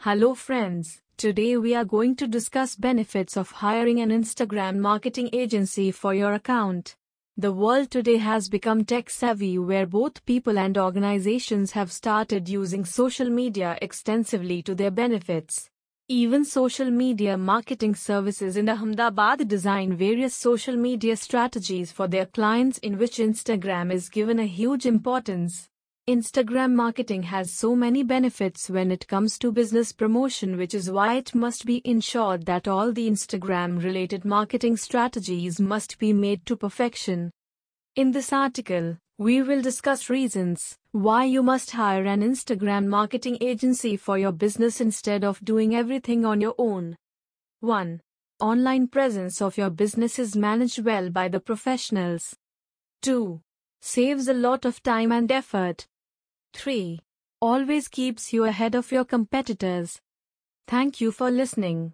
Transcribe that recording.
Hello friends, today we are going to discuss benefits of hiring an Instagram marketing agency for your account. The world today has become tech-savvy where both people and organizations have started using social media extensively to their benefits. Even social media marketing services in Ahmedabad design various social media strategies for their clients in which Instagram is given a huge importance. Instagram marketing has so many benefits when it comes to business promotion, which is why it must be ensured that all the Instagram-related marketing strategies must be made to perfection. In this article, we will discuss reasons why you must hire an Instagram marketing agency for your business instead of doing everything on your own. 1. Online presence of your business is managed well by the professionals. 2. Saves a lot of time and effort. 3. Always keeps you ahead of your competitors. Thank you for listening.